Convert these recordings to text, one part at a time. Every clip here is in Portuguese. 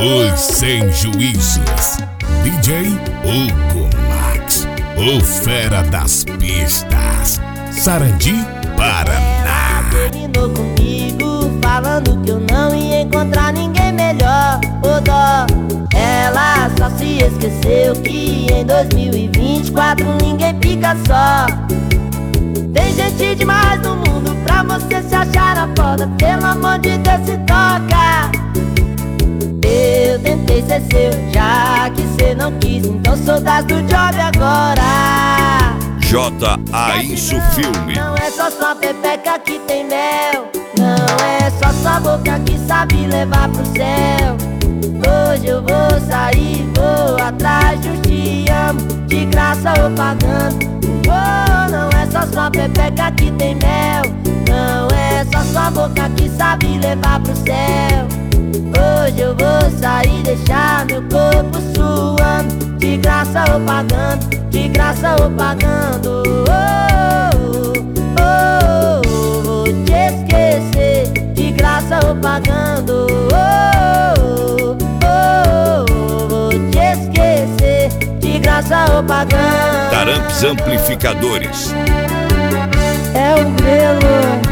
Os sem juízos. DJ Hugo Max, o fera das pistas. Sarandi, Paraná. Terminou comigo, falando que eu não ia encontrar ninguém melhor. Ô dó, ela só se esqueceu que em 2024 ninguém fica só. Tem gente demais no mundo pra você se achar a foda. Pelo amor de Deus, se toca. Eu tentei ser seu, já que cê não quis, então sou das do job agora. J.A. Isso Filme. Não é só sua pepeca que tem mel, não é só sua boca que sabe levar pro céu. Hoje eu vou sair, vou atrás de um te amo, de graça ou pagando. Oh, não é só sua pepeca que tem mel, não é só sua boca que sabe levar pro céu. Hoje eu vou sair, deixar meu corpo suando, de graça ou pagando, de graça ou pagando. Oh, oh, oh, vou te esquecer, de graça ou pagando. Oh, oh, oh, vou te esquecer, de graça ou pagando. Taramps Amplificadores. É o Grelo.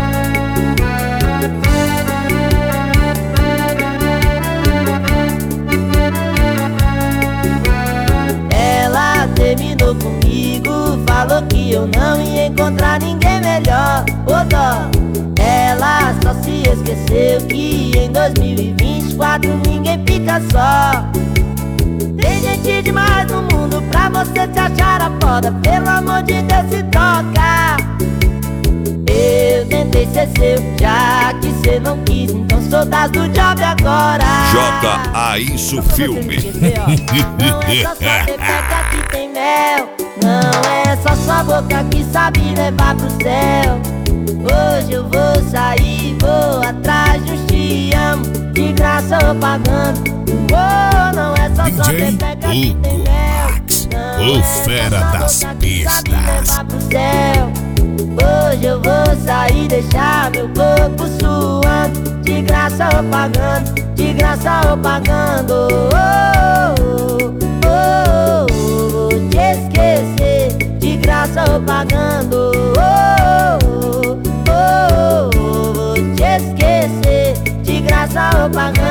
Terminou comigo, falou que eu não ia encontrar ninguém melhor. Ô dó, ela só se esqueceu que em 2024 ninguém fica só. Tem gente demais no mundo pra você se achar a foda. Pelo amor de Deus, se toca. Eu tentei ser seu, já que cê não quis, então sou das do job agora. J.A. Isso Filme. Não é só sua pepeca que tem mel, não é só sua boca que sabe levar pro céu. Hoje eu vou sair, vou atrás de um te amo, de graça ou pagando. Oh, não é só sua pepeca que tem mel, o fera das pistas. Hoje eu vou sair, deixar meu corpo suando, de graça ou pagando, de graça ou pagando. Oh, oh, oh, oh, vou te esquecer, de graça ou pagando. Oh, oh, oh, oh, vou te esquecer, de graça ou pagando.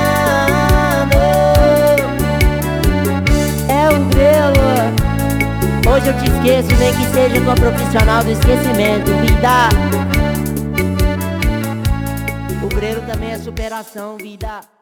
É um grelo. Hoje eu te esqueço, nem que seja com a profissional do esquecimento, vida. O Grelo também é superação, vida.